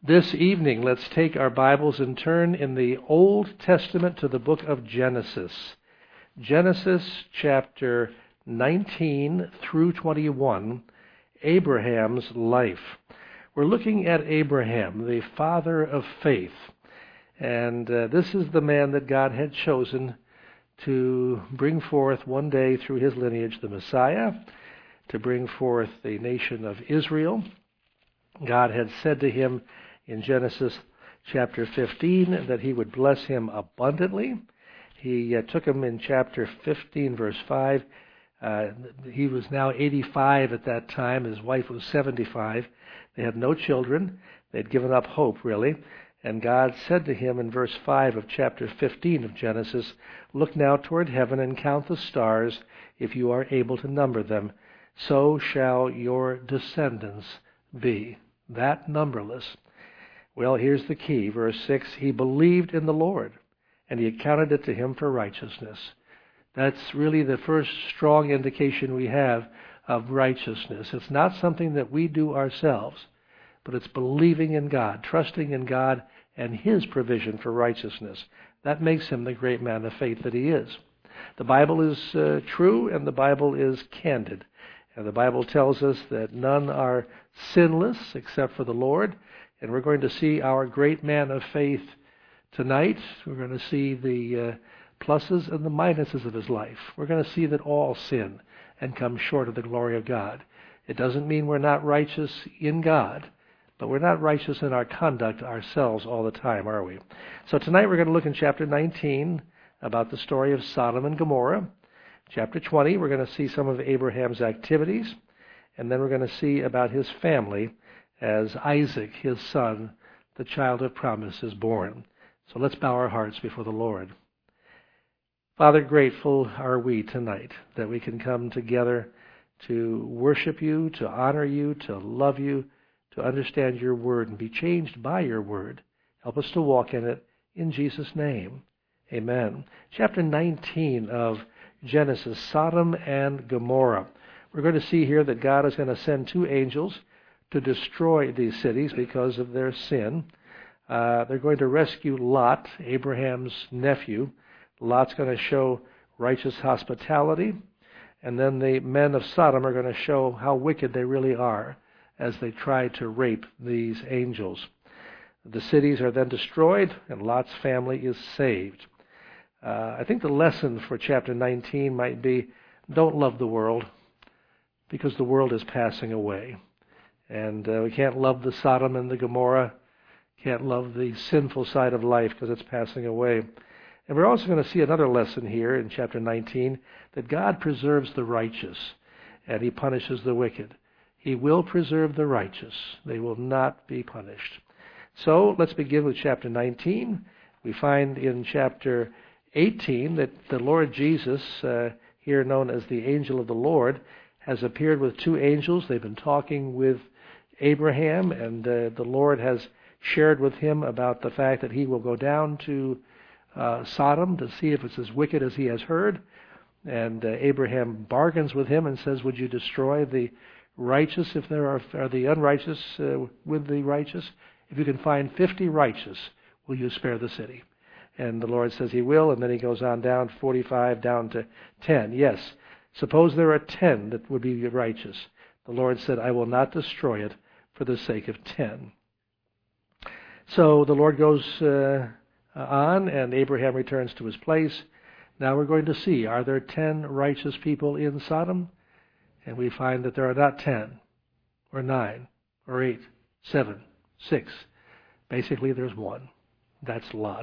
This evening, let's take our Bibles and turn in the Old Testament to the book of Genesis. Genesis chapter 19 through 21, Abraham's life. We're looking at Abraham, the father of faith. And this is the man that God had chosen to bring forth one day through his lineage the Messiah, to bring forth the nation of Israel. God had said to him in Genesis chapter 15 that he would bless him abundantly. He took him in chapter 15, verse 5. He was now 85 at that time. His wife was 75. They had no children. They'd given up hope, really. And God said to him in verse 5 of chapter 15 of Genesis, "Look now toward heaven and count the stars, if you are able to number them. So shall your descendants be." That numberless. Well, here's the key. Verse 6, he believed in the Lord, and he accounted it to him for righteousness. That's really the first strong indication we have of righteousness. It's not something that we do ourselves, but it's believing in God, trusting in God and his provision for righteousness. That makes him the great man of faith that he is. The Bible is true, and the Bible is candid. And the Bible tells us that none are sinless except for the Lord. And we're going to see our great man of faith tonight. We're going to see the pluses and the minuses of his life. We're going to see that all sin and come short of the glory of God. It doesn't mean we're not righteous in God, but we're not righteous in our conduct ourselves all the time, are we? So tonight we're going to look in chapter 19 about the story of Sodom and Gomorrah. Chapter 20, we're going to see some of Abraham's activities, and then we're going to see about his family as Isaac, his son, the child of promise, is born. So let's bow our hearts before the Lord. Father, grateful are we tonight that we can come together to worship you, to honor you, to love you, to understand your word and be changed by your word. Help us to walk in it in Jesus' name. Amen. Chapter 19 of Genesis, Sodom and Gomorrah. We're going to see here that God is going to send two angels to destroy these cities because of their sin. They're going to rescue Lot, Abraham's nephew. Lot's going to show righteous hospitality, and then the men of Sodom are going to show how wicked they really are as they try to rape these angels. The cities are then destroyed, and Lot's family is saved. I think the lesson for chapter 19 might be, don't love the world, because the world is passing away. And we can't love the Sodom and the Gomorrah, can't love the sinful side of life because it's passing away. And we're also going to see another lesson here in chapter 19, that God preserves the righteous and he punishes the wicked. He will preserve the righteous. They will not be punished. So let's begin with chapter 19. We find in chapter 18 that the Lord Jesus, here known as the angel of the Lord, has appeared with two angels. They've been talking with Abraham, and the Lord has shared with him about the fact that he will go down to Sodom to see if it's as wicked as he has heard. And Abraham bargains with him and says, would you destroy the righteous if there are the unrighteous with the righteous? If you can find 50 righteous, will you spare the city? And the Lord says he will, and then he goes on down 45 down to 10. Yes, suppose there are 10 that would be righteous. The Lord said, I will not destroy it for the sake of 10. So the Lord goes on, and Abraham returns to his place. Now we're going to see, are there 10 righteous people in Sodom? And we find that there are not 10, or 9, or 8, 7, 6. Basically, there's one. That's Lot.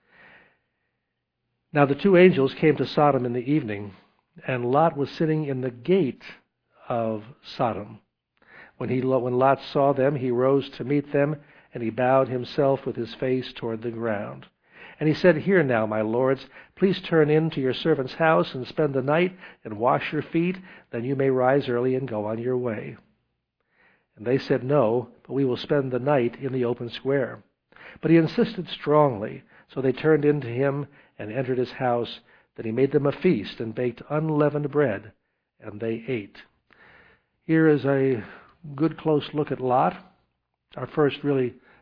Now the two angels came to Sodom in the evening, and Lot was sitting in the gate of Sodom. When Lot saw them, he rose to meet them, and he bowed himself with his face toward the ground. And he said, Here now, my lords, please turn in to your servant's house and spend the night and wash your feet, then you may rise early and go on your way. And they said, No, but we will spend the night in the open square. But he insisted strongly, so they turned in to him and entered his house. Then he made them a feast and baked unleavened bread, and they ate. Here is a good close look at Lot, our first really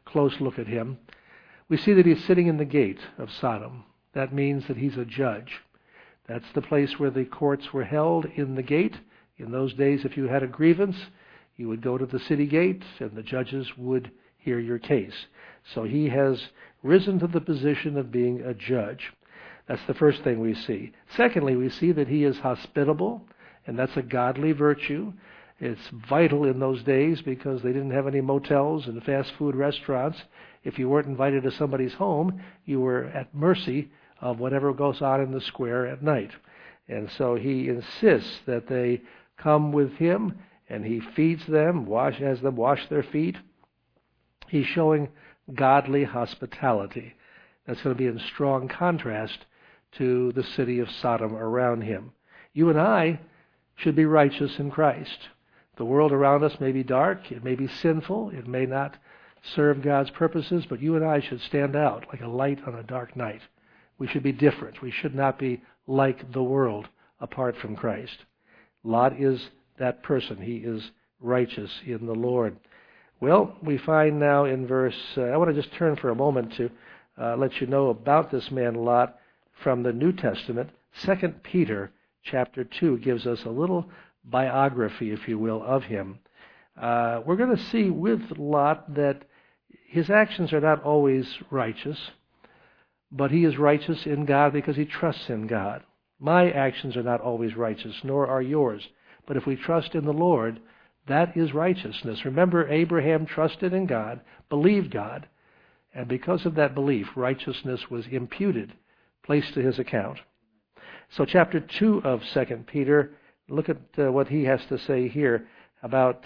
close look at him. We see that he's sitting in the gate of Sodom. That means that he's a judge. That's the place where the courts were held, in the gate. In those days, if you had a grievance, you would go to the city gate and the judges would hear your case. So he has risen to the position of being a judge. That's the first thing we see. Secondly, we see that he is hospitable, and that's a godly virtue. It's vital in those days because they didn't have any motels and fast food restaurants. If you weren't invited to somebody's home, you were at mercy of whatever goes on in the square at night. And so he insists that they come with him, and he feeds them, has them wash their feet. He's showing godly hospitality. That's going to be in strong contrast to the city of Sodom around him. You and I should be righteous in Christ. The world around us may be dark, it may be sinful, it may not serve God's purposes, but you and I should stand out like a light on a dark night. We should be different. We should not be like the world apart from Christ. Lot is that person. He is righteous in the Lord. Well, we find now in verse, I want to just turn for a moment to let you know about this man Lot from the New Testament. 2 Peter chapter 2 gives us a little biography, if you will, of him. We're going to see with Lot that his actions are not always righteous, but he is righteous in God because he trusts in God. My actions are not always righteous, nor are yours. But if we trust in the Lord, that is righteousness. Remember, Abraham trusted in God, believed God, and because of that belief, righteousness was imputed, placed to his account. So chapter 2 of 2 Peter, look at what he has to say here about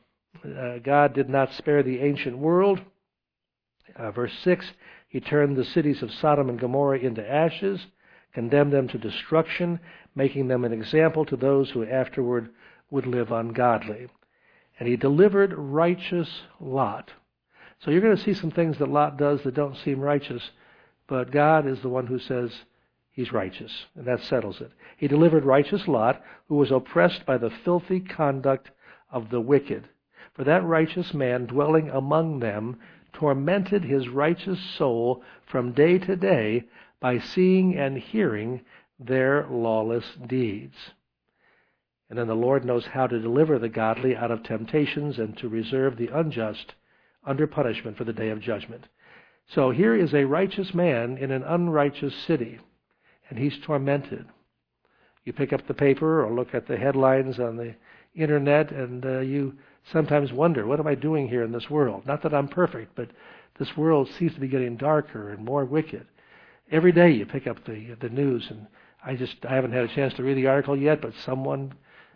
God did not spare the ancient world. Verse 6, he turned the cities of Sodom and Gomorrah into ashes, condemned them to destruction, making them an example to those who afterward would live ungodly. And he delivered righteous Lot. So you're going to see some things that Lot does that don't seem righteous, but God is the one who says he's righteous, and that settles it. He delivered righteous Lot, who was oppressed by the filthy conduct of the wicked. For that righteous man dwelling among them tormented his righteous soul from day to day by seeing and hearing their lawless deeds. And then the Lord knows how to deliver the godly out of temptations and to reserve the unjust under punishment for the day of judgment. So here is a righteous man in an unrighteous city, and he's tormented. You pick up the paper or look at the headlines on the internet, and you sometimes wonder, what am I doing here in this world? Not that I'm perfect, but this world seems to be getting darker and more wicked. Every day you pick up the news, and I haven't had a chance to read the article yet, but someone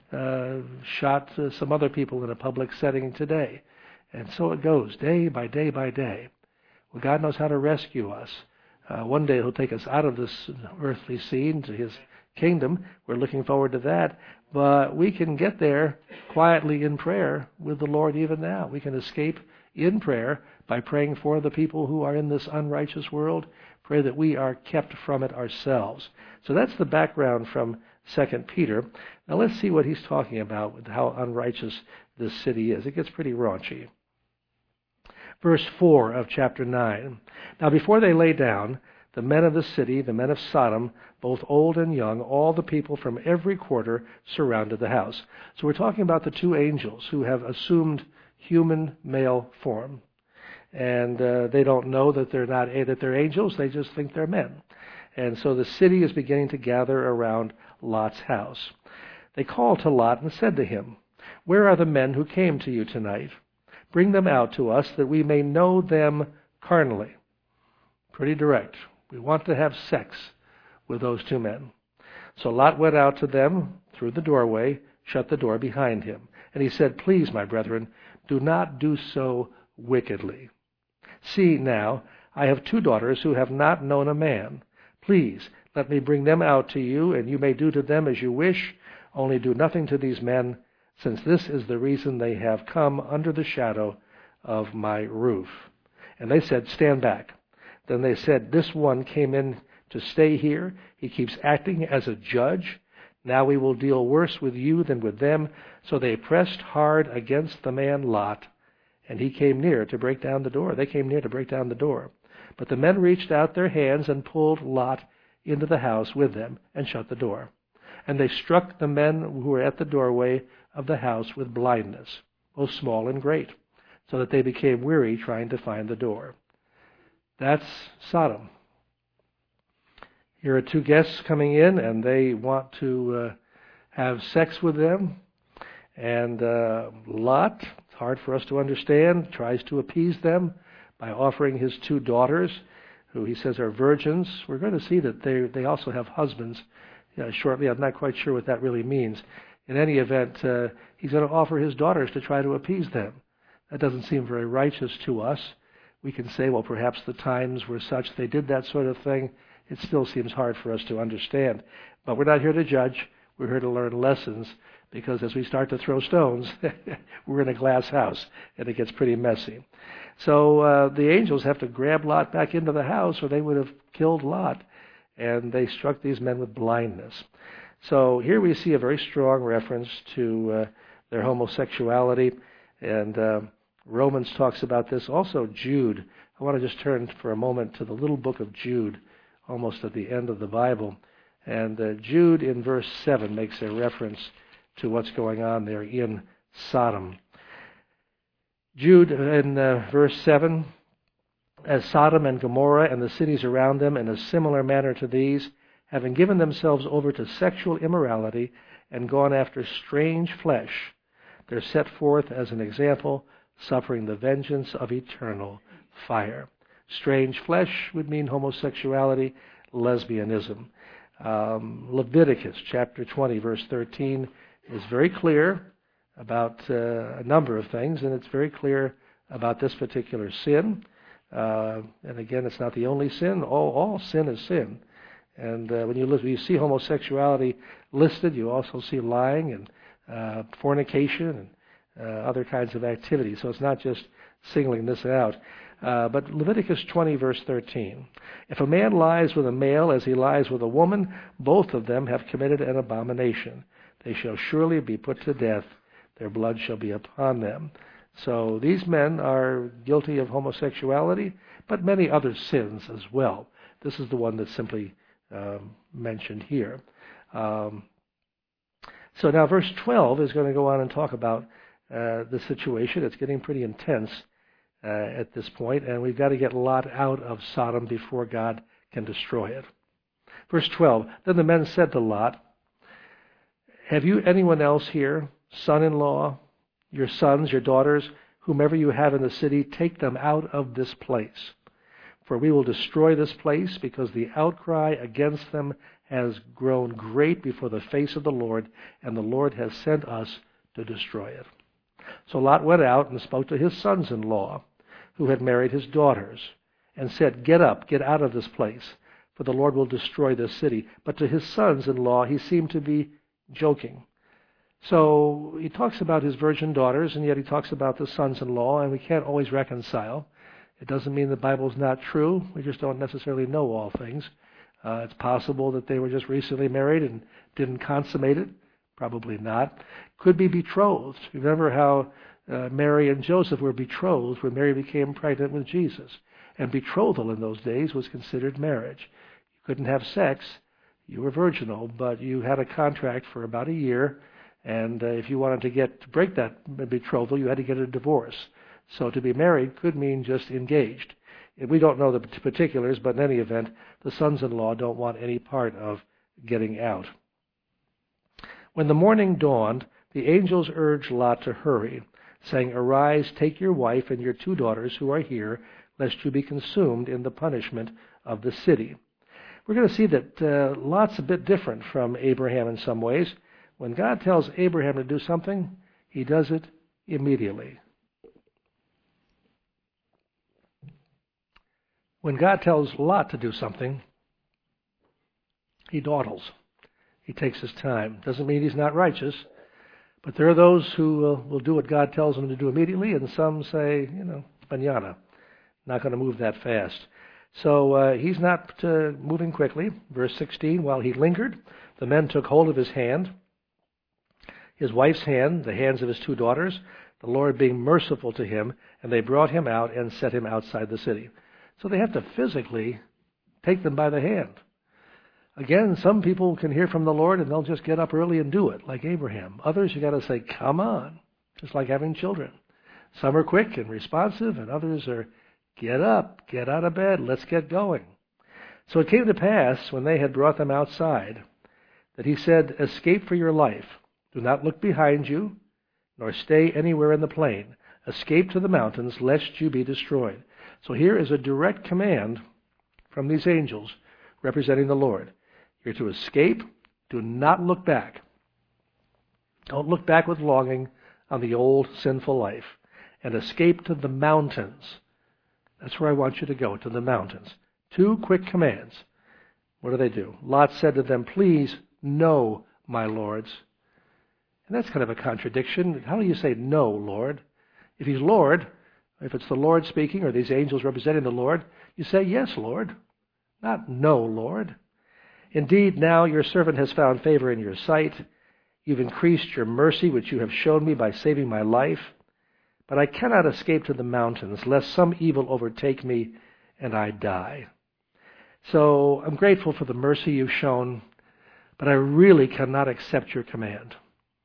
shot some other people in a public setting today. And so it goes, day by day by day. Well, God knows how to rescue us. One day he'll take us out of this earthly scene to his kingdom. We're looking forward to that. But we can get there quietly in prayer with the Lord even now. We can escape in prayer by praying for the people who are in this unrighteous world. Pray that we are kept from it ourselves. So that's the background from 2 Peter. Now let's see what he's talking about with how unrighteous this city is. It gets pretty raunchy. Verse 4 of chapter 9. Now before they lay down, the men of the city, the men of Sodom, both old and young, all the people from every quarter surrounded the house. So we're talking about the two angels who have assumed human male form. And they don't know that they're angels, they just think they're men. And so the city is beginning to gather around Lot's house. They called to Lot and said to him, "Where are the men who came to you tonight? Bring them out to us that we may know them carnally." Pretty direct. We want to have sex with those two men. So Lot went out to them through the doorway, shut the door behind him. And he said, "Please, my brethren, do not do so wickedly. See now, I have two daughters who have not known a man. Please, let me bring them out to you, and you may do to them as you wish. Only do nothing to these men, since this is the reason they have come under the shadow of my roof." And they said, "Stand back." Then they said, "This one came in to stay here. He keeps acting as a judge. Now we will deal worse with you than with them." So they pressed hard against the man Lot and he came near to break down the door. They came near to break down the door. But the men reached out their hands and pulled Lot into the house with them and shut the door. And they struck the men who were at the doorway of the house with blindness, both small and great, so that they became weary trying to find the door. That's Sodom. Here are two guests coming in, and they want to have sex with them. And Lot, it's hard for us to understand, tries to appease them by offering his two daughters, who he says are virgins. We're going to see that they also have husbands shortly. I'm not quite sure what that really means. In any event, he's going to offer his daughters to try to appease them. That doesn't seem very righteous to us. We can say, well, perhaps the times were such they did that sort of thing. It still seems hard for us to understand. But we're not here to judge. We're here to learn lessons, because as we start to throw stones, we're in a glass house, and it gets pretty messy. So the angels have to grab Lot back into the house, or they would have killed Lot. And they struck these men with blindness. So here we see a very strong reference to their homosexuality. And Romans talks about this. Also Jude. I want to just turn for a moment to the little book of Jude, almost at the end of the Bible. And Jude in verse 7 makes a reference to what's going on there in Sodom. Jude in verse 7, as Sodom and Gomorrah and the cities around them in a similar manner to these, having given themselves over to sexual immorality and gone after strange flesh, they're set forth as an example, suffering the vengeance of eternal fire. Strange flesh would mean homosexuality, lesbianism. Leviticus chapter 20, verse 13 is very clear about a number of things, and it's very clear about this particular sin. And again, it's not the only sin. All sin is sin. And when you see homosexuality listed, you also see lying and fornication and other kinds of activity. So it's not just singling this out. But Leviticus 20, verse 13. If a man lies with a male as he lies with a woman, both of them have committed an abomination. They shall surely be put to death. Their blood shall be upon them. So these men are guilty of homosexuality, but many other sins as well. This is the one that's simply mentioned here. So now verse 12 is going to go on and talk about the situation. It's getting pretty intense at this point, and we've got to get Lot out of Sodom before God can destroy it. Verse 12, then the men said to Lot, have you anyone else here, son-in-law, your sons, your daughters, whomever you have in the city, take them out of this place. For we will destroy this place, because the outcry against them has grown great before the face of the Lord, and the Lord has sent us to destroy it. So Lot went out and spoke to his sons-in-law, who had married his daughters, and said, get up, get out of this place, for the Lord will destroy this city. But to his sons-in-law he seemed to be joking. So he talks about his virgin daughters, and yet he talks about the sons-in-law, and we can't always reconcile. It doesn't mean the Bible's not true. We just don't necessarily know all things. It's possible that they were just recently married and didn't consummate it. Probably not. Could be betrothed. Remember how Mary and Joseph were betrothed when Mary became pregnant with Jesus. And betrothal in those days was considered marriage. You couldn't have sex. You were virginal, but you had a contract for about a year. And if you wanted to break that betrothal, you had to get a divorce. So to be married could mean just engaged. We don't know the particulars, but in any event, the sons-in-law don't want any part of getting out. When the morning dawned, the angels urged Lot to hurry, saying, arise, take your wife and your two daughters who are here, lest you be consumed in the punishment of the city. We're going to see that Lot's a bit different from Abraham in some ways. When God tells Abraham to do something, he does it immediately. When God tells Lot to do something, he dawdles. He takes his time. Doesn't mean he's not righteous, but there are those who will do what God tells them to do immediately, and some say, mañana. Not going to move that fast. So he's not moving quickly. Verse 16, while he lingered, the men took hold of his hand, his wife's hand, the hands of his two daughters, the Lord being merciful to him, and they brought him out and set him outside the city. So they have to physically take them by the hand. Again, some people can hear from the Lord and they'll just get up early and do it, like Abraham. Others, you got to say, come on, just like having children. Some are quick and responsive, and others are, get up, get out of bed, let's get going. So it came to pass, when they had brought them outside, that he said, escape for your life. Do not look behind you, nor stay anywhere in the plain. Escape to the mountains, lest you be destroyed. So here is a direct command from these angels representing the Lord. You're to escape. Do not look back. Don't look back with longing on the old sinful life. And escape to the mountains. That's where I want you to go, to the mountains. 2 quick commands. What do? Lot said to them, please, no, my lords. And that's kind of a contradiction. How do you say no, Lord? If he's Lord, if it's the Lord speaking or these angels representing the Lord, you say, yes, Lord. Not no, Lord. Indeed, now your servant has found favor in your sight. You've increased your mercy, which you have shown me by saving my life. But I cannot escape to the mountains, lest some evil overtake me and I die. So I'm grateful for the mercy you've shown, but I really cannot accept your command.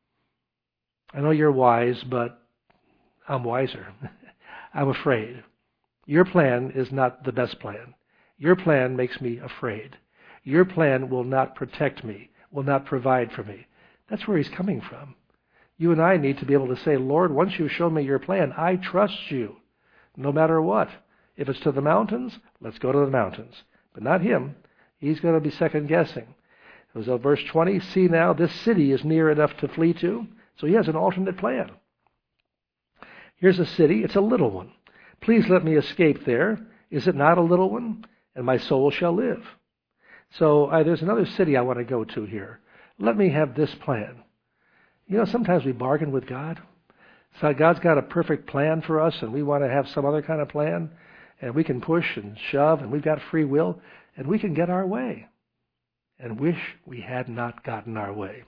I know you're wise, but I'm wiser. I'm afraid. Your plan is not the best plan. Your plan makes me afraid. Your plan will not protect me, will not provide for me. That's where he's coming from. You and I need to be able to say, Lord, once you've shown me your plan, I trust you, no matter what. If it's to the mountains, let's go to the mountains. But not him. He's going to be second-guessing. It was verse 20, see now, this city is near enough to flee to. So he has an alternate plan. Here's a city. It's a little one. Please let me escape there. Is it not a little one? And my soul shall live. So there's another city I want to go to here. Let me have this plan. You know, sometimes we bargain with God. So God's got a perfect plan for us, and we want to have some other kind of plan. And we can push and shove, and we've got free will, and we can get our way. And wish we had not gotten our way.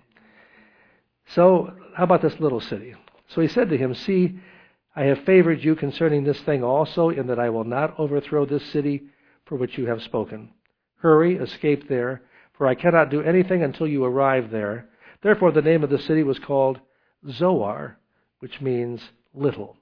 So, how about this little city? So he said to him, see, I have favored you concerning this thing also, in that I will not overthrow this city for which you have spoken. Hurry, escape there, for I cannot do anything until you arrive there. Therefore the name of the city was called Zoar, which means little.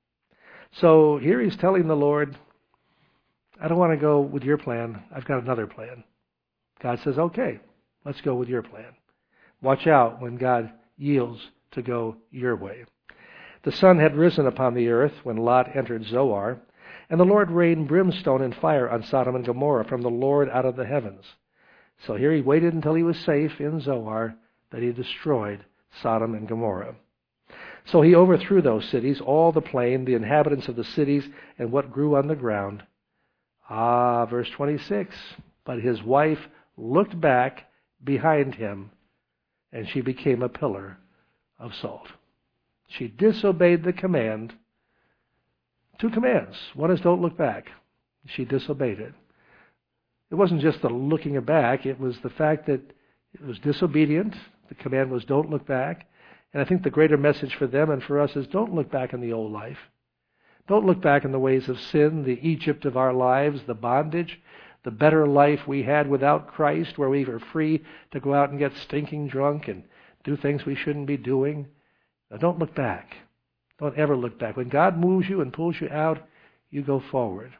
So here he's telling the Lord, I don't want to go with your plan. I've got another plan. God says, okay, let's go with your plan. Watch out when God yields to go your way. The sun had risen upon the earth when Lot entered Zoar, and the Lord rained brimstone and fire on Sodom and Gomorrah from the Lord out of the heavens. So here he waited until he was safe in Zoar, that he destroyed Sodom and Gomorrah. So he overthrew those cities, all the plain, the inhabitants of the cities, and what grew on the ground. Verse 26, but his wife looked back behind him, and she became a pillar of salt. She disobeyed the command. 2 commands. One is don't look back. She disobeyed it. It wasn't just the looking back. It was the fact that it was disobedient. The command was don't look back. And I think the greater message for them and for us is don't look back in the old life. Don't look back in the ways of sin, the Egypt of our lives, the bondage, the better life we had without Christ, where we were free to go out and get stinking drunk and do things we shouldn't be doing. Now, don't look back. Don't ever look back. When God moves you and pulls you out, you go forward.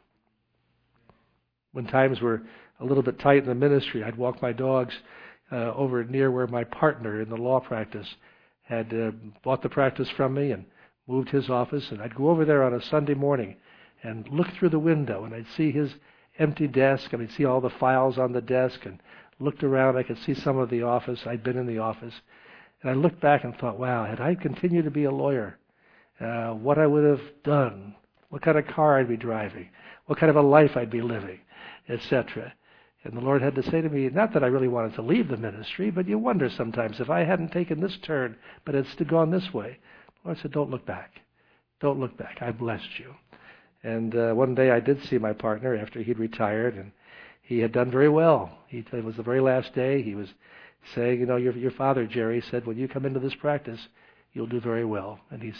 When times were a little bit tight in the ministry, I'd walk my dogs over near where my partner in the law practice had bought the practice from me and moved his office, and I'd go over there on a Sunday morning and look through the window, and I'd see his empty desk, and I'd see all the files on the desk, and looked around, I could see some of the office. I'd been in the office. And I looked back and thought, wow, had I continued to be a lawyer, what I would have done, what kind of car I'd be driving, what kind of a life I'd be living, etc. And the Lord had to say to me, not that I really wanted to leave the ministry, but you wonder sometimes, if I hadn't taken this turn, but it's gone this way. The Lord said, don't look back. Don't look back. I blessed you. And one day I did see my partner after he'd retired, and he had done very well. It was the very last day. He was saying, you know, your father, Jerry, said, when you come into this practice, you'll do very well. And he said,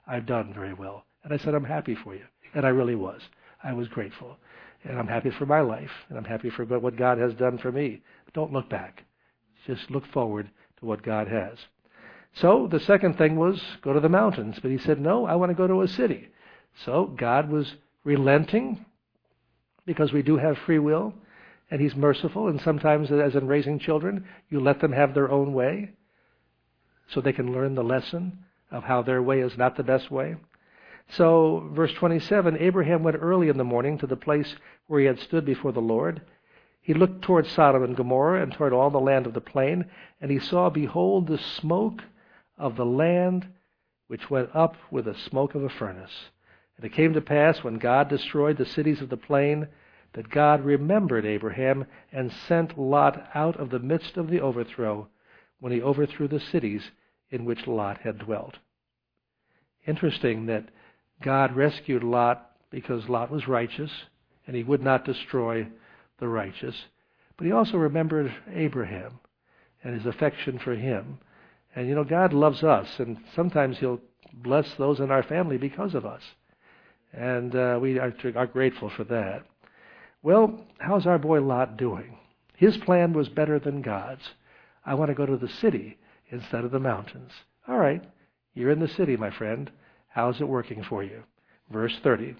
I've done very well. And I said, I'm happy for you. And I really was. I was grateful. And I'm happy for my life. And I'm happy for what God has done for me. But don't look back. Just look forward to what God has. So the second thing was go to the mountains. But he said, no, I want to go to a city. So God was relenting because we do have free will. And he's merciful. And sometimes, as in raising children, you let them have their own way so they can learn the lesson of how their way is not the best way. So, verse 27, Abraham went early in the morning to the place where he had stood before the Lord. He looked toward Sodom and Gomorrah and toward all the land of the plain, and he saw, behold, the smoke of the land which went up with the smoke of a furnace. And it came to pass, when God destroyed the cities of the plain, that God remembered Abraham and sent Lot out of the midst of the overthrow, when he overthrew the cities in which Lot had dwelt. Interesting that God rescued Lot because Lot was righteous, and he would not destroy the righteous. But he also remembered Abraham and his affection for him. And God loves us, and sometimes he'll bless those in our family because of us. And we are grateful for that. Well, how's our boy Lot doing? His plan was better than God's. I want to go to the city instead of the mountains. All right, you're in the city, my friend. How's it working for you? Verse 30.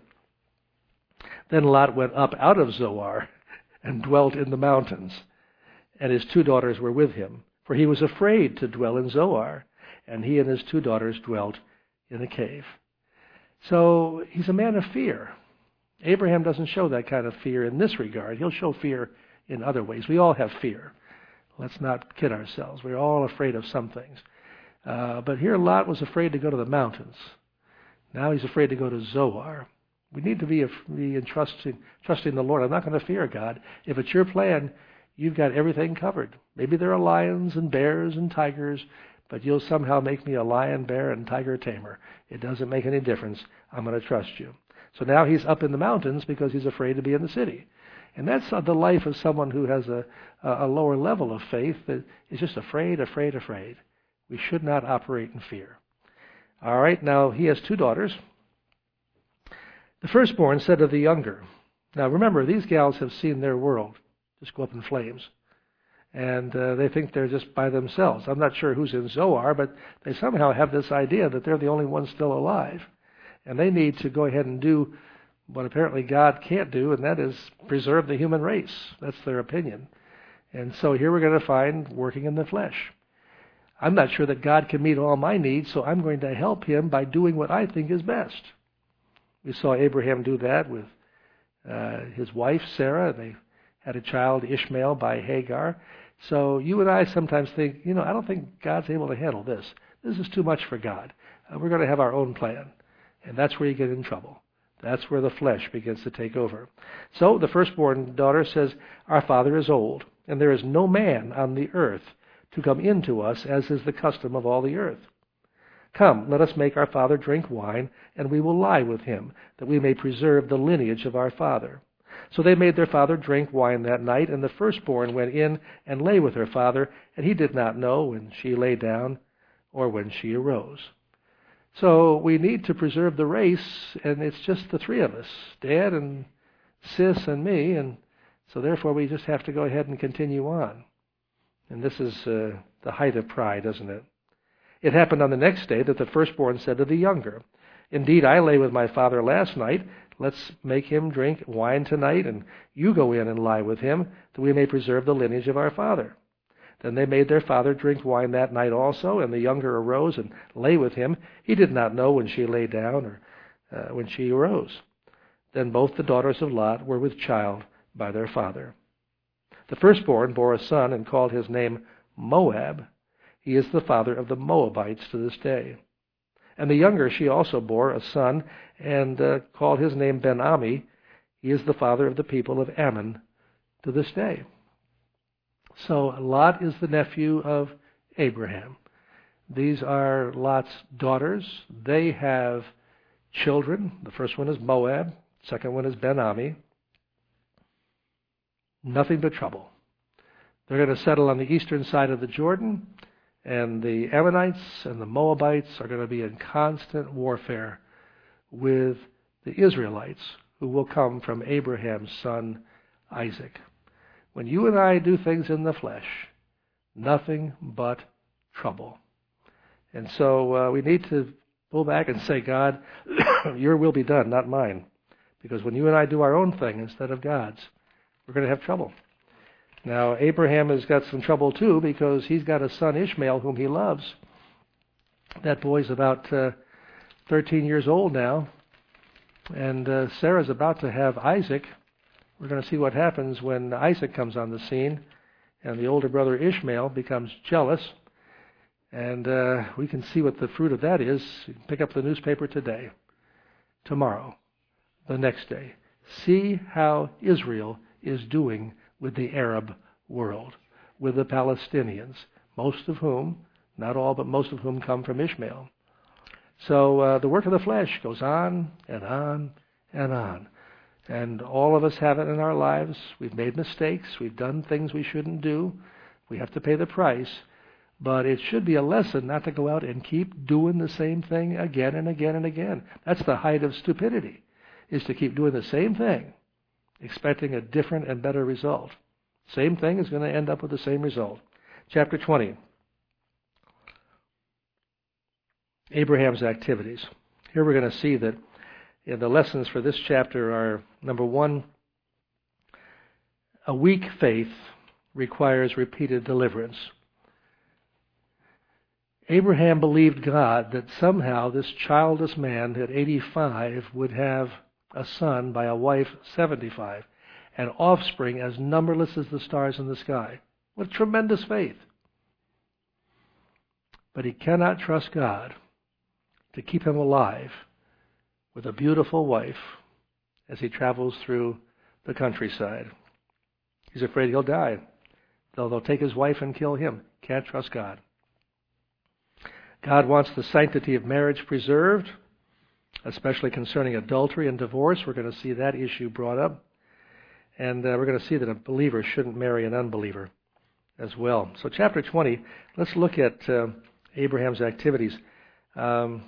Then Lot went up out of Zoar and dwelt in the mountains, and his 2 daughters were with him, for he was afraid to dwell in Zoar, and he and his 2 daughters dwelt in a cave. So he's a man of fear. Abraham doesn't show that kind of fear in this regard. He'll show fear in other ways. We all have fear. Let's not kid ourselves. We're all afraid of some things. But here Lot was afraid to go to the mountains. Now he's afraid to go to Zoar. We need to be trusting the Lord. I'm not going to fear God. If it's your plan, you've got everything covered. Maybe there are lions and bears and tigers, but you'll somehow make me a lion, bear, and tiger tamer. It doesn't make any difference. I'm going to trust you. So now he's up in the mountains because he's afraid to be in the city. And that's the life of someone who has a lower level of faith that is just afraid. We should not operate in fear. All right, now he has 2 daughters. The firstborn said to the younger, now remember, these gals have seen their world just go up in flames. And they think they're just by themselves. I'm not sure who's in Zoar, but they somehow have this idea that they're the only ones still alive. And they need to go ahead and do what apparently God can't do, and that is preserve the human race. That's their opinion. And so here we're going to find working in the flesh. I'm not sure that God can meet all my needs, so I'm going to help him by doing what I think is best. We saw Abraham do that with his wife, Sarah. They had a child, Ishmael, by Hagar. So you and I sometimes think, I don't think God's able to handle this. This is too much for God. We're going to have our own plan. And that's where you get in trouble. That's where the flesh begins to take over. So the firstborn daughter says, our father is old, and there is no man on the earth to come in to us, as is the custom of all the earth. Come, let us make our father drink wine, and we will lie with him, that we may preserve the lineage of our father. So they made their father drink wine that night, and the firstborn went in and lay with her father, and he did not know when she lay down or when she arose. So we need to preserve the race, and it's just the 3 of us, Dad and Sis and me, and so therefore we just have to go ahead and continue on. And this is the height of pride, isn't it? It happened on the next day that the firstborn said to the younger, indeed, I lay with my father last night. Let's make him drink wine tonight, and you go in and lie with him, that we may preserve the lineage of our father. Then they made their father drink wine that night also, and the younger arose and lay with him. He did not know when she lay down or when she arose. Then both the daughters of Lot were with child by their father. The firstborn bore a son and called his name Moab. He is the father of the Moabites to this day. And the younger she also bore a son and called his name Ben-Ami. He is the father of the people of Ammon to this day. So Lot is the nephew of Abraham. These are Lot's daughters. They have children. The first one is Moab. The second one is Ben-Ami. Nothing but trouble. They're going to settle on the eastern side of the Jordan, And the Ammonites and the Moabites are going to be in constant warfare with the Israelites, who will come from Abraham's son Isaac. When you and I do things in the flesh, nothing but trouble. And so we need to pull back and say, God, your will be done, not mine. Because when you and I do our own thing instead of God's, we're going to have trouble. Now, Abraham has got some trouble too, because he's got a son, Ishmael, whom he loves. That boy's about 13 years old now, and Sarah's about to have Isaac. We're going to see what happens when Isaac comes on the scene, and the older brother Ishmael becomes jealous. And we can see what the fruit of that is. You can pick up the newspaper today, tomorrow, the next day. See how Israel is doing with the Arab world, with the Palestinians, most of whom, not all, but most of whom come from Ishmael. So the work of the flesh goes on and on and on. And all of us have it in our lives. We've made mistakes. We've done things we shouldn't do. We have to pay the price. But it should be a lesson not to go out and keep doing the same thing again and again and again. That's the height of stupidity, is to keep doing the same thing, expecting a different and better result. Same thing is going to end up with the same result. Chapter 20. Abraham's activities. Here we're going to see that the lessons for this chapter are, number one, a weak faith requires repeated deliverance. Abraham believed God that somehow this childless man at 85 would have a son by a wife 75, and offspring as numberless as the stars in the sky. What tremendous faith. But he cannot trust God to keep him alive with a beautiful wife as he travels through the countryside. He's afraid he'll die. They'll take his wife and kill him. Can't trust God. God wants the sanctity of marriage preserved, especially concerning adultery and divorce. We're going to see that issue brought up. And we're going to see that a believer shouldn't marry an unbeliever as well. So chapter 20, let's look at Abraham's activities. God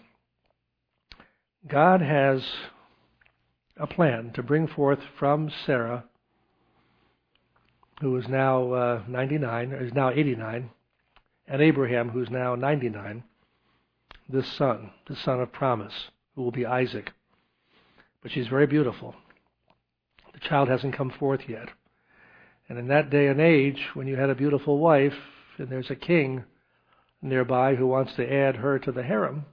has a plan to bring forth from Sarah, who is now 99, or is now 89, and Abraham, who's now 99, this son, the son of promise, who will be Isaac. But she's very beautiful. The child hasn't come forth yet. And in that day and age, when you had a beautiful wife, and there's a king nearby who wants to add her to the harem,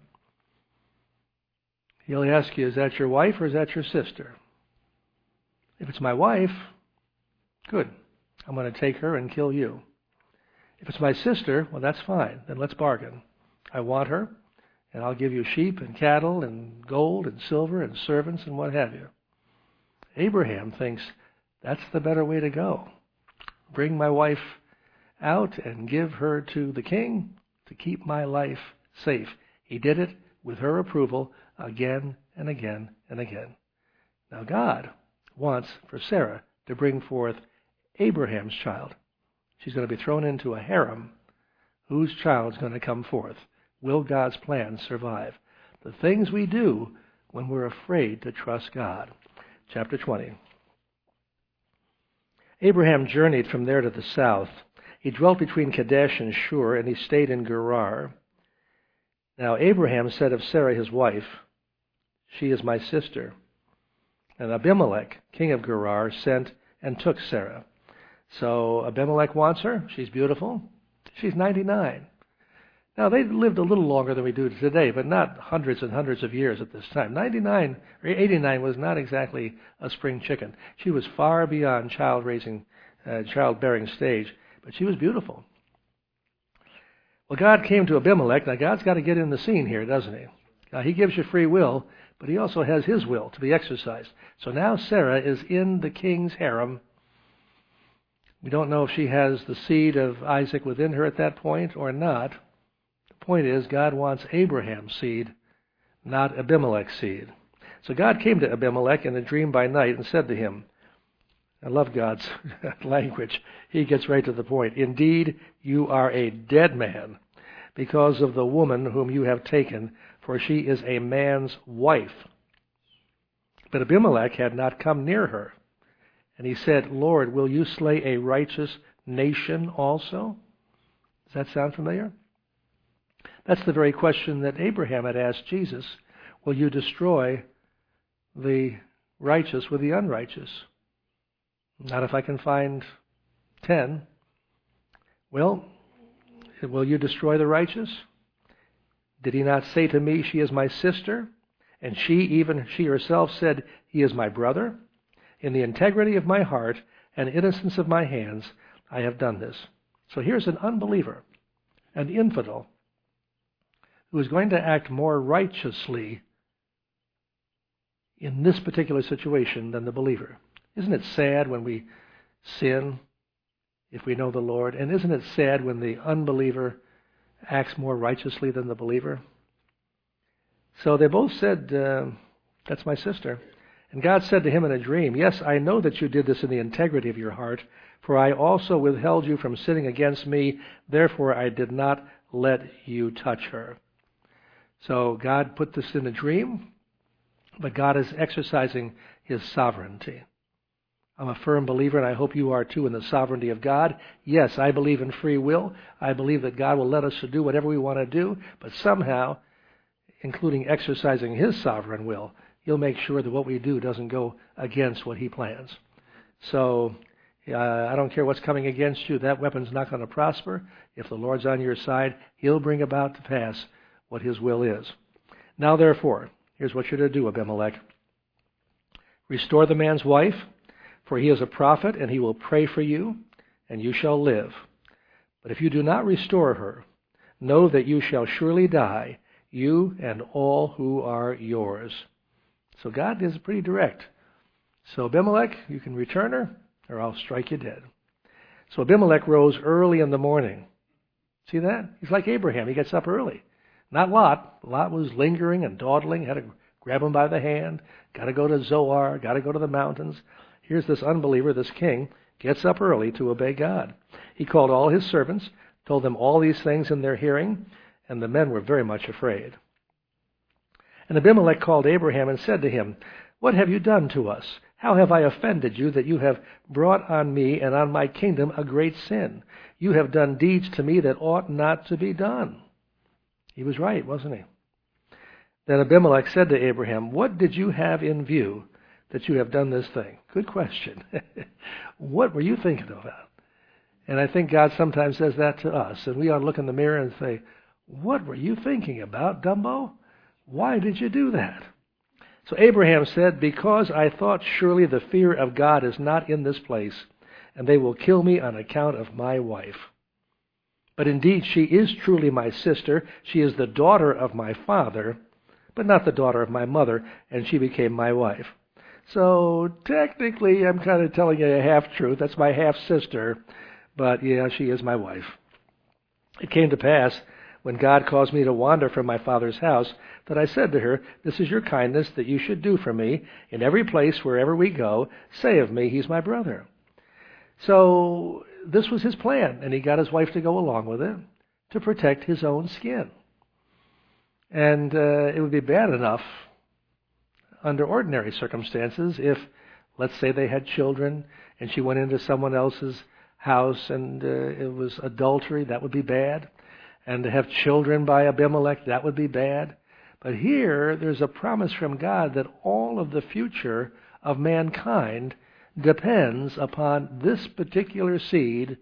he'll ask you, is that your wife or is that your sister? If it's my wife, good. I'm going to take her and kill you. If it's my sister, well, that's fine. Then let's bargain. I want her, and I'll give you sheep and cattle and gold and silver and servants and what have you. Abraham thinks that's the better way to go. Bring my wife out and give her to the king to keep my life safe. He did it with her approval again and again and again. Now God wants for Sarah to bring forth Abraham's child. She's going to be thrown into a harem whose child is going to come forth. Will God's plan survive? The things we do when we're afraid to trust God. Chapter 20. Abraham journeyed from there to the south. He dwelt between Kadesh and Shur, and he stayed in Gerar. Now Abraham said of Sarah his wife, she is my sister. And Abimelech, king of Gerar, sent and took Sarah. So Abimelech wants her. She's beautiful. She's 99. Now, they lived a little longer than we do today, but not hundreds and hundreds of years at this time. 99 or 89 was not exactly a spring chicken. She was far beyond childbearing stage, but she was beautiful. Well, God came to Abimelech. Now, God's got to get in the scene here, doesn't he? Now, he gives you free will, but he also has his will to be exercised. So now Sarah is in the king's harem. We don't know if she has the seed of Isaac within her at that point or not. The point is, God wants Abraham's seed, not Abimelech's seed. So God came to Abimelech in a dream by night and said to him, I love God's language. He gets right to the point. Indeed, you are a dead man. because of the woman whom you have taken, for she is a man's wife. But Abimelech had not come near her. And he said, Lord, will you slay a righteous nation also? Does that sound familiar? That's the very question that Abraham had asked Jesus. Will you destroy the righteous with the unrighteous? Not if I can find 10. Well, will you destroy the righteous? Did he not say to me, she is my sister? And she herself said, he is my brother. In the integrity of my heart and innocence of my hands, I have done this. So here's an unbeliever, an infidel, who is going to act more righteously in this particular situation than the believer. Isn't it sad when we sin if we know the Lord? And isn't it sad when the unbeliever acts more righteously than the believer? So they both said, that's my sister. And God said to him in a dream, yes, I know that you did this in the integrity of your heart, for I also withheld you from sinning against me, therefore I did not let you touch her. So God put this in a dream, but God is exercising his sovereignty. I'm a firm believer, and I hope you are too, in the sovereignty of God. Yes, I believe in free will. I believe that God will let us do whatever we want to do, but somehow, including exercising his sovereign will, he'll make sure that what we do doesn't go against what he plans. So I don't care what's coming against you. That weapon's not going to prosper. If the Lord's on your side, he'll bring about to pass what his will is. Now, therefore, here's what you're to do, Abimelech. Restore the man's wife, for he is a prophet, and he will pray for you, and you shall live. But if you do not restore her, know that you shall surely die, you and all who are yours. So God is pretty direct. So Abimelech, you can return her, or I'll strike you dead. So Abimelech rose early in the morning. See that? He's like Abraham. He gets up early. Not Lot. Lot was lingering and dawdling, had to grab him by the hand, got to go to Zoar, got to go to the mountains. Here's this unbeliever, this king, gets up early to obey God. He called all his servants, told them all these things in their hearing, and the men were very much afraid. And Abimelech called Abraham and said to him, what have you done to us? How have I offended you that you have brought on me and on my kingdom a great sin? You have done deeds to me that ought not to be done. He was right, wasn't he? Then Abimelech said to Abraham, what did you have in view that you have done this thing? Good question. What were you thinking about? And I think God sometimes says that to us. And we ought to look in the mirror and say, what were you thinking about, Dumbo? Why did you do that? So Abraham said, because I thought surely the fear of God is not in this place, and they will kill me on account of my wife. But indeed she is truly my sister. She is the daughter of my father, but not the daughter of my mother, and she became my wife. So technically I'm kind of telling you a half-truth. That's my half-sister, but yeah, she is my wife. It came to pass, when God caused me to wander from my father's house, that I said to her, this is your kindness that you should do for me. In every place, wherever we go, say of me, he's my brother. So this was his plan, and he got his wife to go along with it to protect his own skin. And it would be bad enough under ordinary circumstances if, let's say they had children, and she went into someone else's house and it was adultery. That would be bad. And to have children by Abimelech, that would be bad. But here, there's a promise from God that all of the future of mankind depends upon this particular seed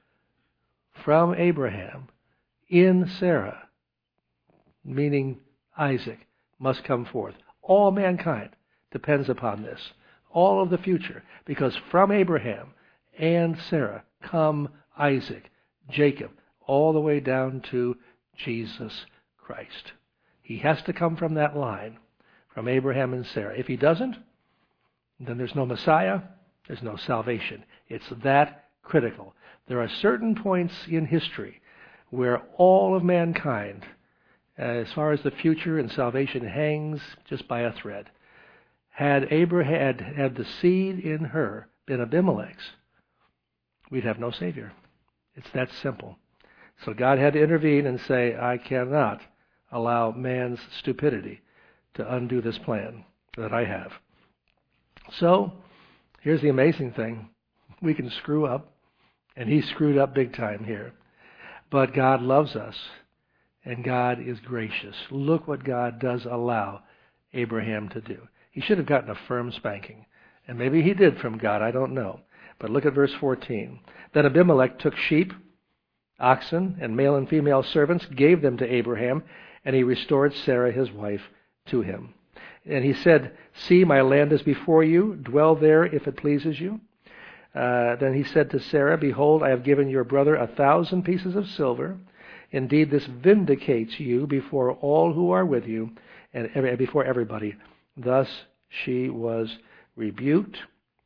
from Abraham in Sarah, meaning Isaac, must come forth. All mankind depends upon this, all of the future, because from Abraham and Sarah come Isaac, Jacob, all the way down to Jesus Christ. He has to come from that line, from Abraham and Sarah. If he doesn't, then there's no Messiah, there's no salvation. It's that critical. There are certain points in history where all of mankind, as far as the future and salvation, hangs just by a thread. Had the seed in her been Abimelech's, we'd have no Savior. It's that simple. So God had to intervene and say, I cannot allow man's stupidity to undo this plan that I have. So, here's the amazing thing. We can screw up, and he screwed up big time here. But God loves us, and God is gracious. Look what God does allow Abraham to do. He should have gotten a firm spanking. And maybe he did from God, I don't know. But look at verse 14. Then Abimelech took sheep, oxen, and male and female servants, gave them to Abraham, and he restored Sarah his wife to him. And he said, See, my land is before you. Dwell there if it pleases you. Then he said to Sarah, Behold, I have given your brother 1,000 pieces of silver. Indeed, this vindicates you before all who are with you and before everybody. Thus she was rebuked.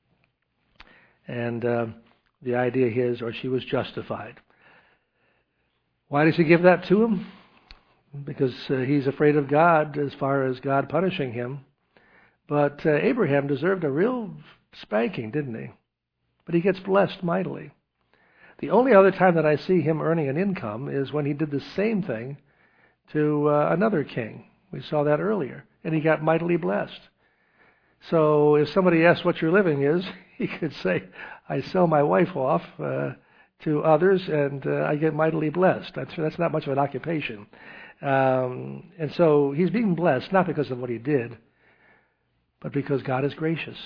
And the idea is, or she was justified. Why does he give that to him? Because he's afraid of God as far as God punishing him. But Abraham deserved a real spanking, didn't he? But he gets blessed mightily. The only other time that I see him earning an income is when he did the same thing to another king. We saw that earlier. And he got mightily blessed. So if somebody asks what your living is, he could say, I sell my wife off to others and I get mightily blessed. That's not much of an occupation. And so he's being blessed, not because of what he did, but because God is gracious.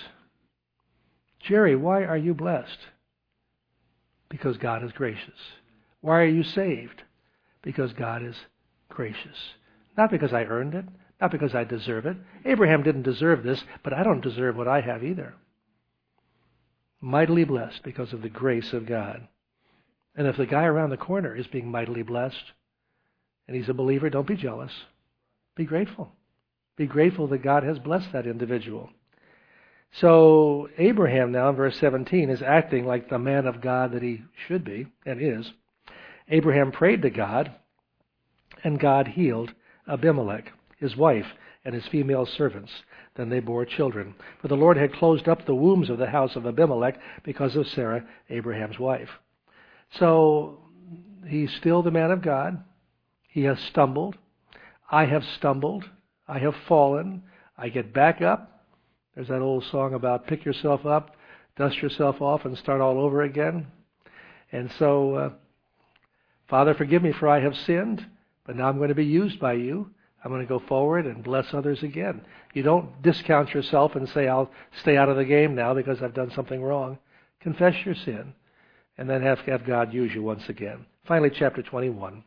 Jerry, why are you blessed? Because God is gracious. Why are you saved? Because God is gracious. Not because I earned it, not because I deserve it. Abraham didn't deserve this, but I don't deserve what I have either. Mightily blessed because of the grace of God. And if the guy around the corner is being mightily blessed, and he's a believer, don't be jealous. Be grateful. Be grateful that God has blessed that individual. So Abraham now in verse 17 is acting like the man of God that he should be and is. Abraham prayed to God, and God healed Abimelech, his wife, and his female servants. Then they bore children. For the Lord had closed up the wombs of the house of Abimelech because of Sarah, Abraham's wife. So he's still the man of God. He has stumbled. I have stumbled. I have fallen. I get back up. There's that old song about pick yourself up, dust yourself off, and start all over again. And so, Father, forgive me for I have sinned, but now I'm going to be used by you. I'm going to go forward and bless others again. You don't discount yourself and say, I'll stay out of the game now because I've done something wrong. Confess your sin, and then have God use you once again. Finally, chapter 21.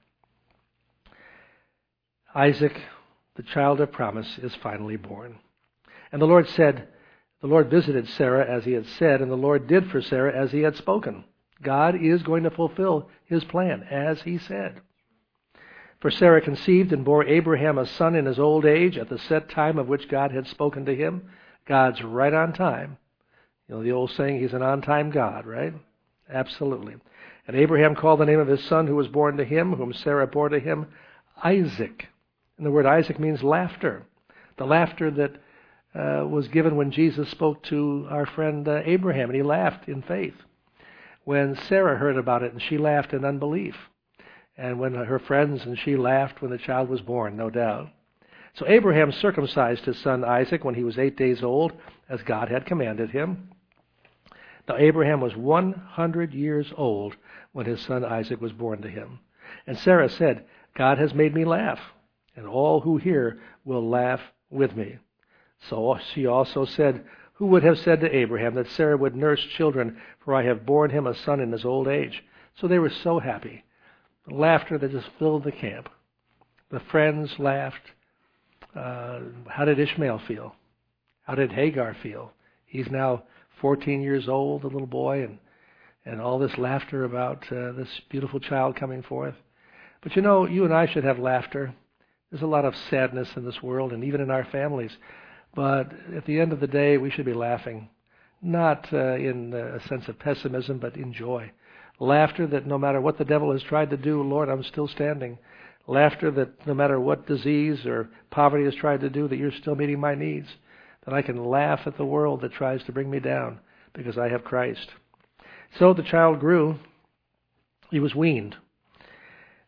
Isaac, the child of promise, is finally born. And the Lord visited Sarah as he had said, and the Lord did for Sarah as he had spoken. God is going to fulfill his plan as he said. For Sarah conceived and bore Abraham a son in his old age at the set time of which God had spoken to him. God's right on time. You know the old saying, he's an on-time God, right? Absolutely. And Abraham called the name of his son who was born to him, whom Sarah bore to him, Isaac. And the word Isaac means laughter. The laughter that was given when Jesus spoke to our friend Abraham, and he laughed in faith. When Sarah heard about it, and she laughed in unbelief. And when her friends and she laughed when the child was born, no doubt. So Abraham circumcised his son Isaac when he was 8 days old, as God had commanded him. Now Abraham was 100 years old when his son Isaac was born to him. And Sarah said, God has made me laugh, and all who hear will laugh with me. So she also said, Who would have said to Abraham that Sarah would nurse children, for I have borne him a son in his old age? So they were so happy. The laughter that just filled the camp. The friends laughed. How did Ishmael feel? How did Hagar feel? He's now 14 years old, a little boy, and all this laughter about this beautiful child coming forth. But you know, you and I should have laughter. There's a lot of sadness in this world and even in our families. But at the end of the day, we should be laughing. Not in a sense of pessimism, but in joy. Laughter that no matter what the devil has tried to do, Lord, I'm still standing. Laughter that no matter what disease or poverty has tried to do, that you're still meeting my needs. That I can laugh at the world that tries to bring me down because I have Christ. So the child grew. He was weaned.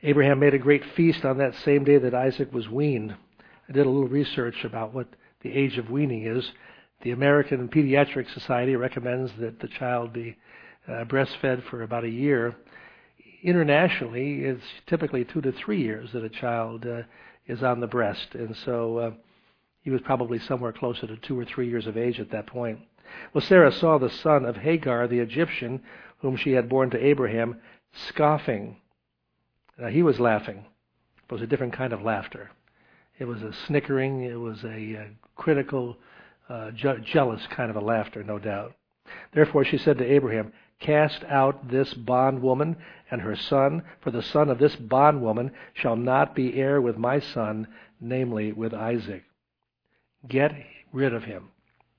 Abraham made a great feast on that same day that Isaac was weaned. I did a little research about what the age of weaning is. The American Pediatric Society recommends that the child be breastfed for about a year. Internationally, it's typically 2 to 3 years that a child is on the breast, and so he was probably somewhere closer to 2 or 3 years of age at that point. Well, Sarah saw the son of Hagar, the Egyptian, whom she had borne to Abraham, scoffing. Now, he was laughing. It was a different kind of laughter. It was a snickering. It was a critical, jealous kind of a laughter, no doubt. Therefore she said to Abraham, "Cast out this bondwoman and her son, for the son of this bondwoman shall not be heir with my son, namely with Isaac." Get rid of him.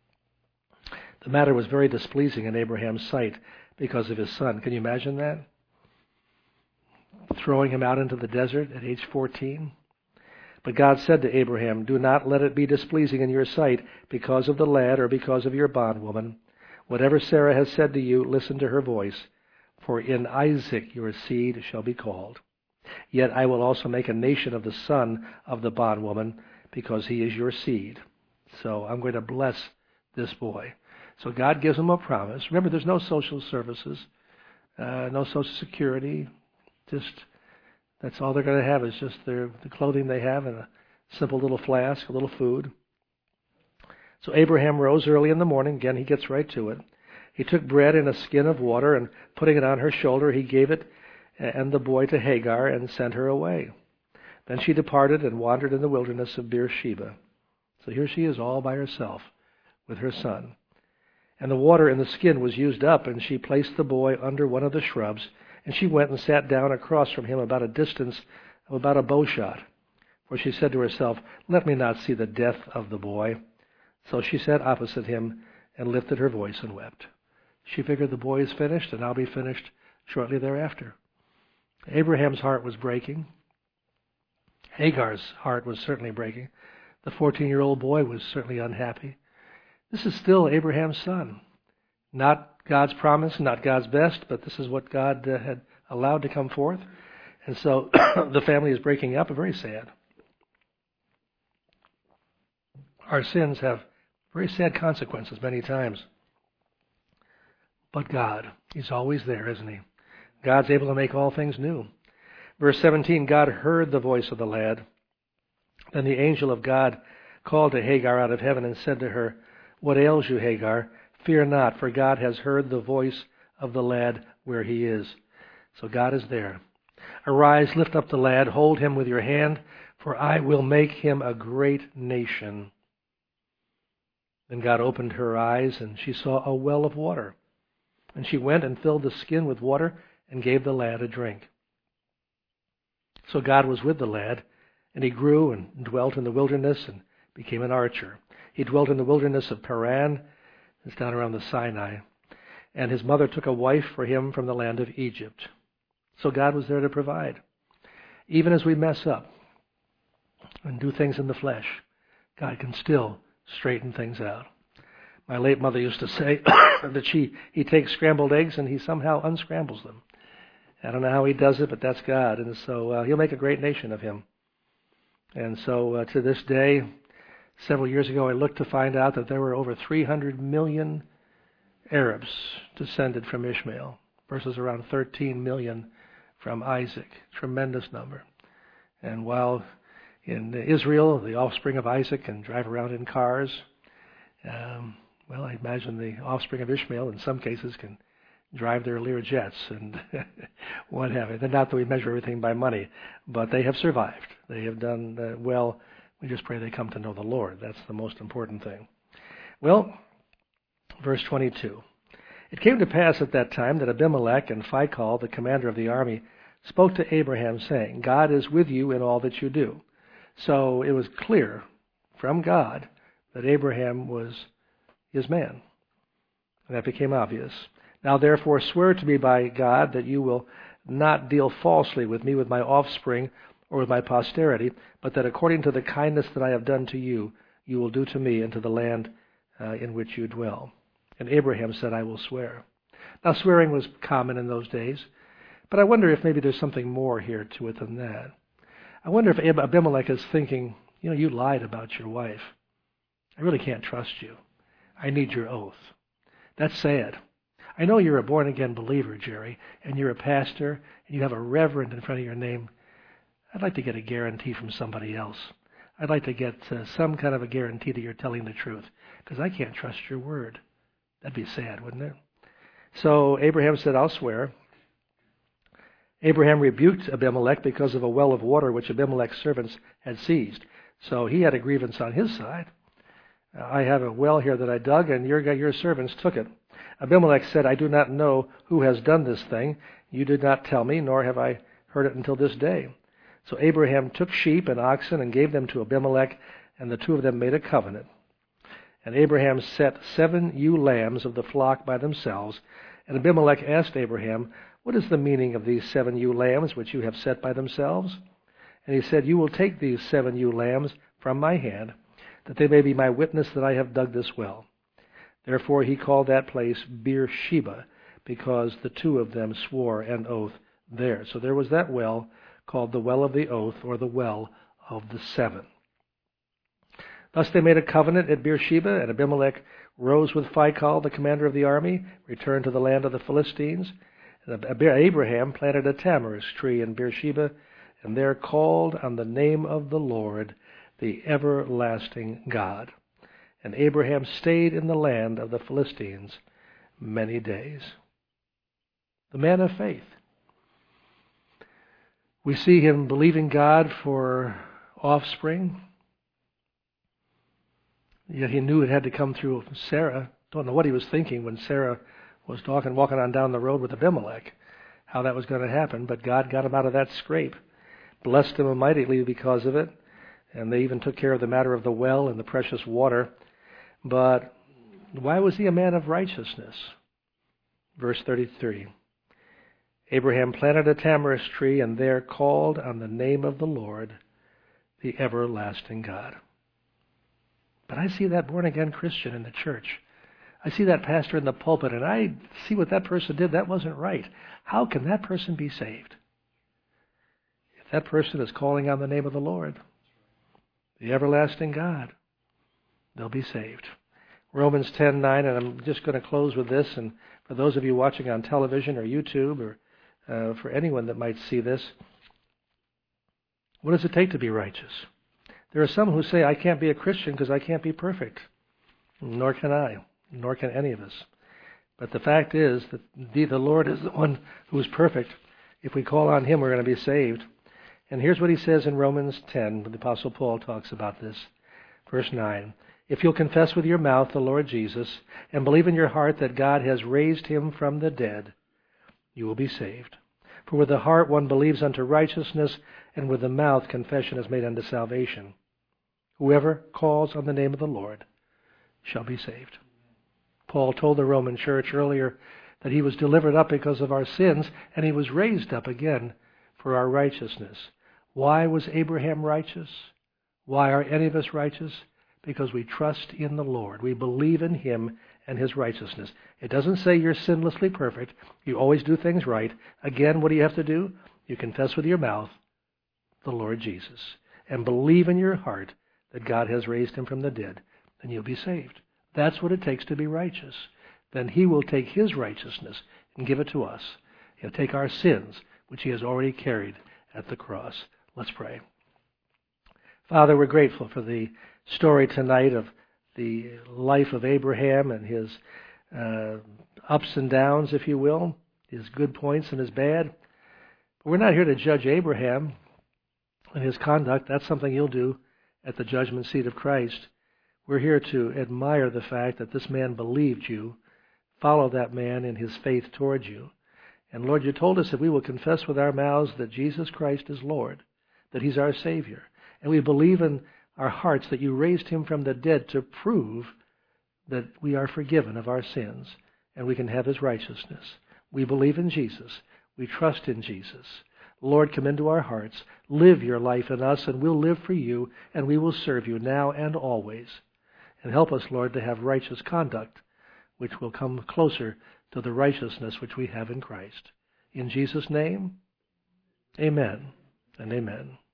The matter was very displeasing in Abraham's sight because of his son. Can you imagine that? Throwing him out into the desert at age 14. But God said to Abraham, "Do not let it be displeasing in your sight because of the lad or because of your bondwoman. Whatever Sarah has said to you, listen to her voice. For in Isaac your seed shall be called. Yet I will also make a nation of the son of the bondwoman, because he is your seed. So I'm going to bless this boy." So God gives him a promise. Remember, there's no social services, no Social Security. Just that's all they're going to have is just the clothing they have and a simple little flask, a little food. So Abraham rose early in the morning. Again, he gets right to it. He took bread in a skin of water, and putting it on her shoulder, he gave it and the boy to Hagar and sent her away. Then she departed and wandered in the wilderness of Beersheba. So here she is all by herself with her son. And the water in the skin was used up, and she placed the boy under one of the shrubs, and she went and sat down across from him about a distance of about a bow shot. For she said to herself, "Let me not see the death of the boy." So she sat opposite him and lifted her voice and wept. She figured the boy is finished, and I'll be finished shortly thereafter. Abraham's heart was breaking. Hagar's heart was certainly breaking. The 14-year-old boy was certainly unhappy. This is still Abraham's son. Not God's promise, not God's best, but this is what God had allowed to come forth. And so the family is breaking up, very sad. Our sins have very sad consequences many times. But God, He's always there, isn't He? God's able to make all things new. Verse 17, God heard the voice of the lad. Then the angel of God called to Hagar out of heaven and said to her, "What ails you, Hagar? Fear not, for God has heard the voice of the lad where he is." So God is there. "Arise, lift up the lad, hold him with your hand, for I will make him a great nation." Then God opened her eyes, and she saw a well of water. And she went and filled the skin with water and gave the lad a drink. So God was with the lad, and he grew and dwelt in the wilderness and became an archer. He dwelt in the wilderness of Paran. It's down around the Sinai. And his mother took a wife for him from the land of Egypt. So God was there to provide. Even as we mess up and do things in the flesh, God can still straighten things out. My late mother used to say that he takes scrambled eggs and he somehow unscrambles them. I don't know how he does it, but that's God. And so he'll make a great nation of him. And so to this day, several years ago, I looked to find out that there were over 300 million Arabs descended from Ishmael versus around 13 million from Isaac. Tremendous number. And while in Israel, the offspring of Isaac can drive around in cars, well, I imagine the offspring of Ishmael in some cases can drive their Lear jets and what have you. Not that we measure everything by money, but they have survived. They have done well. We just pray they come to know the Lord. That's the most important thing. Well, verse 22. It came to pass at that time that Abimelech and Phicol, the commander of the army, spoke to Abraham, saying, "God is with you in all that you do." So it was clear from God that Abraham was his man. And that became obvious. "Now therefore swear to me by God that you will not deal falsely with me, with my offspring, or with my posterity, but that according to the kindness that I have done to you, you will do to me and to the land in which you dwell." And Abraham said, "I will swear." Now swearing was common in those days, But I wonder if maybe there's something more here to it than that. I wonder if Abimelech is thinking, you lied about your wife. I really can't trust you. I need your oath. That's sad. I know you're a born-again believer, Jerry, and you're a pastor, and you have a reverend in front of your name. I'd like to get a guarantee from somebody else. I'd like to get some kind of a guarantee that you're telling the truth, because I can't trust your word. That'd be sad, wouldn't it? So Abraham said, I'll swear. Abraham rebuked Abimelech because of a well of water which Abimelech's servants had seized. So he had a grievance on his side. I have a well here that I dug, and your servants took it. Abimelech said, I do not know who has done this thing. You did not tell me, nor have I heard it until this day. So Abraham took sheep and oxen and gave them to Abimelech, and the two of them made a covenant. And Abraham set 7 ewe lambs of the flock by themselves. And Abimelech asked Abraham, what is the meaning of these 7 ewe lambs which you have set by themselves? And he said, you will take these 7 ewe lambs from my hand, that they may be my witness that I have dug this well. Therefore he called that place Beersheba, because the two of them swore an oath there. So there was that well called the well of the oath, or the well of the 7. Thus they made a covenant at Beersheba, and Abimelech rose with Phicol, the commander of the army, returned to the land of the Philistines. And Abraham planted a tamarisk tree in Beersheba, and there called on the name of the Lord, the everlasting God. And Abraham stayed in the land of the Philistines many days. The man of faith. We see him believing God for offspring. Yet he knew it had to come through Sarah. Don't know what he was thinking when Sarah was walking on down the road with Abimelech, how that was going to happen. But God got him out of that scrape, blessed him mightily because of it. And they even took care of the matter of the well and the precious water. But why was he a man of righteousness? Verse 33. Abraham planted a tamarisk tree, and there called on the name of the Lord, the everlasting God. But I see that born-again Christian in the church. I see that pastor in the pulpit, and I see what that person did. That wasn't right. How can that person be saved? If that person is calling on the name of the Lord, the everlasting God, they'll be saved. Romans 10:9, and I'm just going to close with this, and for those of you watching on television or YouTube, or for anyone that might see this, what does it take to be righteous? There are some who say, I can't be a Christian because I can't be perfect. Nor can I, nor can any of us. But the fact is that the Lord is the one who is perfect. If we call on Him, we're going to be saved. And here's what he says in Romans 10, when the Apostle Paul talks about this. Verse 9, if you'll confess with your mouth the Lord Jesus and believe in your heart that God has raised Him from the dead, you will be saved. For with the heart one believes unto righteousness, and with the mouth confession is made unto salvation. Whoever calls on the name of the Lord shall be saved. Paul told the Roman church earlier that he was delivered up because of our sins, and he was raised up again for our righteousness. Why was Abraham righteous? Why are any of us righteous? Because we trust in the Lord. We believe in Him and His righteousness. It doesn't say you're sinlessly perfect. You always do things right. Again, what do you have to do? You confess with your mouth the Lord Jesus and believe in your heart that God has raised Him from the dead, and you'll be saved. That's what it takes to be righteous. Then He will take His righteousness and give it to us. He'll take our sins, which He has already carried at the cross. Let's pray. Father, we're grateful for the story tonight of the life of Abraham and his ups and downs, if you will, his good points and his bad. But we're not here to judge Abraham and his conduct. That's something you'll do at the judgment seat of Christ. We're here to admire the fact that this man believed you, follow that man in his faith towards you. And Lord, you told us that we will confess with our mouths that Jesus Christ is Lord, that He's our Savior. And we believe in our hearts that you raised Him from the dead to prove that we are forgiven of our sins and we can have His righteousness. We believe in Jesus. We trust in Jesus. Lord, come into our hearts. Live your life in us, and we'll live for you, and we will serve you now and always. And help us, Lord, to have righteous conduct, which will come closer to the righteousness which we have in Christ. In Jesus' name, amen and amen.